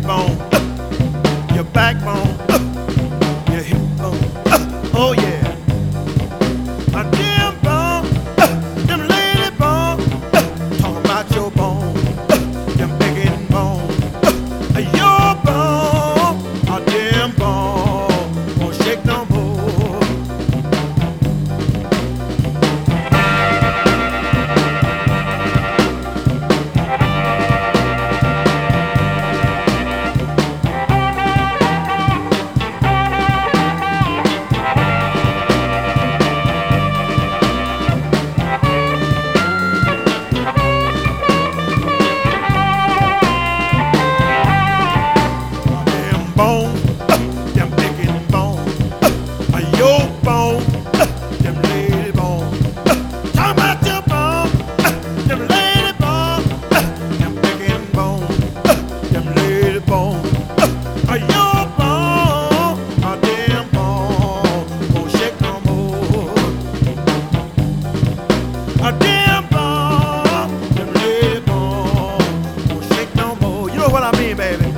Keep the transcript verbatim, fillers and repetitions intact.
bone, uh, your backbone, uh, your hip bone. Uh, oh yeah. A damn bone, uh, them lady bone. Uh, talk about your bone, uh, them begging bone. Uh, your bone, a damn bone, won't shake no more. Bone, uh, them picking bone, uh, your bone, uh, them lady bone. Uh, talk about your bone, uh, them lady bone, uh, them picking bone, uh, them lady bone. Uh, your bone, a damn bone, won't shake no more. A damn bone, them lady bone, won't shake no more. You know what I mean, baby?